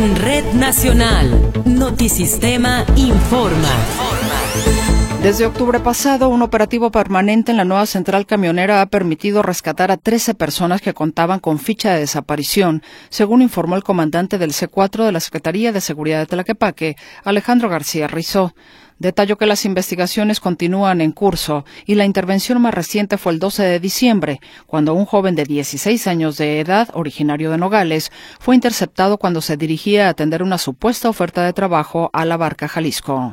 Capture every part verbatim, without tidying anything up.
En Red Nacional, Notisistema informa. Desde octubre pasado, un operativo permanente en la nueva central camionera ha permitido rescatar a trece personas que contaban con ficha de desaparición, según informó el comandante del C cuatro de la Secretaría de Seguridad de Tlaquepaque, Alejandro García Rizó. Detalló que las investigaciones continúan en curso y la intervención más reciente fue el doce de diciembre, cuando un joven de dieciséis años de edad, originario de Nogales, fue interceptado cuando se dirigía a atender una supuesta oferta de trabajo a La Barca, Jalisco.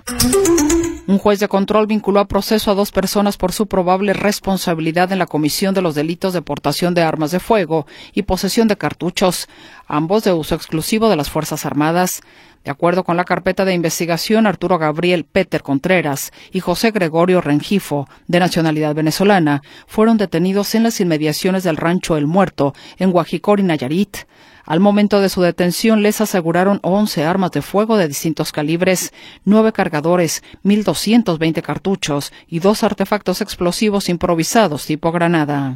Un juez de control vinculó a proceso a dos personas por su probable responsabilidad en la comisión de los delitos de portación de armas de fuego y posesión de cartuchos, ambos de uso exclusivo de las Fuerzas Armadas. De acuerdo con la carpeta de investigación, Arturo Gabriel Peter Contreras y José Gregorio Rengifo, de nacionalidad venezolana, fueron detenidos en las inmediaciones del rancho El Muerto, en Guajicori, Nayarit. Al momento de su detención les aseguraron once armas de fuego de distintos calibres, nueve cargadores, mil doscientos veinte cartuchos y dos artefactos explosivos improvisados tipo granada.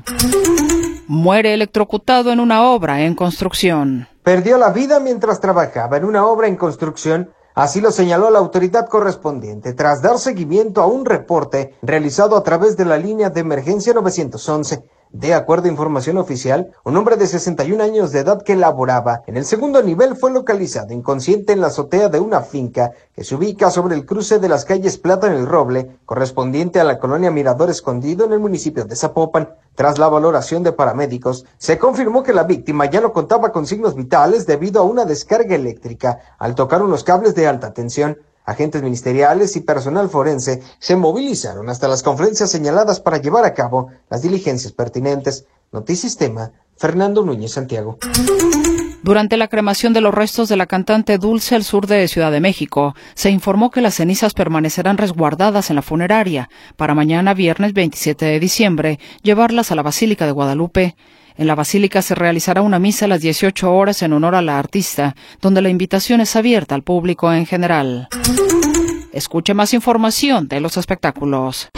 Muere electrocutado en una obra en construcción. Perdió la vida mientras trabajaba en una obra en construcción, así lo señaló la autoridad correspondiente, tras dar seguimiento a un reporte realizado a través de la línea de emergencia novecientos once. De acuerdo a información oficial, un hombre de sesenta y un años de edad que laboraba en el segundo nivel fue localizado inconsciente en la azotea de una finca que se ubica sobre el cruce de las calles Plata en el Roble, correspondiente a la colonia Mirador Escondido en el municipio de Zapopan. Tras la valoración de paramédicos, se confirmó que la víctima ya no contaba con signos vitales debido a una descarga eléctrica al tocar unos cables de alta tensión. Agentes ministeriales y personal forense se movilizaron hasta las confluencias señaladas para llevar a cabo las diligencias pertinentes. Notisistema, Fernando Núñez Santiago. Durante la cremación de los restos de la cantante Dulce al sur de Ciudad de México, se informó que las cenizas permanecerán resguardadas en la funeraria para mañana, viernes veintisiete de diciembre, llevarlas a la Basílica de Guadalupe. En la Basílica se realizará una misa a las dieciocho horas en honor a la artista, donde la invitación es abierta al público en general. Escuche más información de los espectáculos.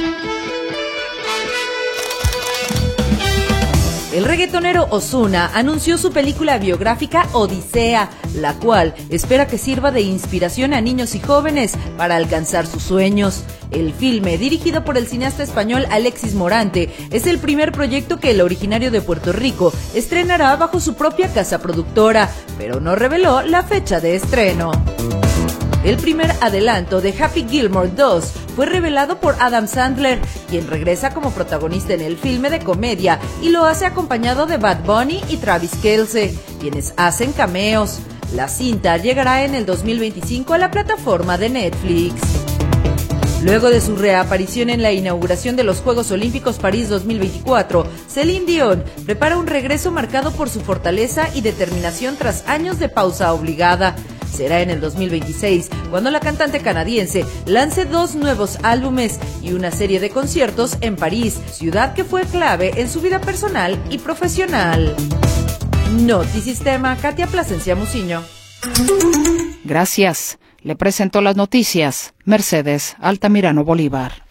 El reggaetonero Ozuna anunció su película biográfica Odisea, la cual espera que sirva de inspiración a niños y jóvenes para alcanzar sus sueños. El filme, dirigido por el cineasta español Alexis Morante, es el primer proyecto que el originario de Puerto Rico estrenará bajo su propia casa productora, pero no reveló la fecha de estreno. El primer adelanto de Happy Gilmore dos fue revelado por Adam Sandler, quien regresa como protagonista en el filme de comedia y lo hace acompañado de Bad Bunny y Travis Kelce, quienes hacen cameos. La cinta llegará en el dos mil veinticinco a la plataforma de Netflix. Luego de su reaparición en la inauguración de los Juegos Olímpicos París dos mil veinticuatro, Celine Dion prepara un regreso marcado por su fortaleza y determinación tras años de pausa obligada. Será en el dos mil veintiséis cuando la cantante canadiense lance dos nuevos álbumes y una serie de conciertos en París, ciudad que fue clave en su vida personal y profesional. Notisistema, Katia Plasencia Muciño. Gracias. Le presentó las noticias Mercedes Altamirano Bolívar.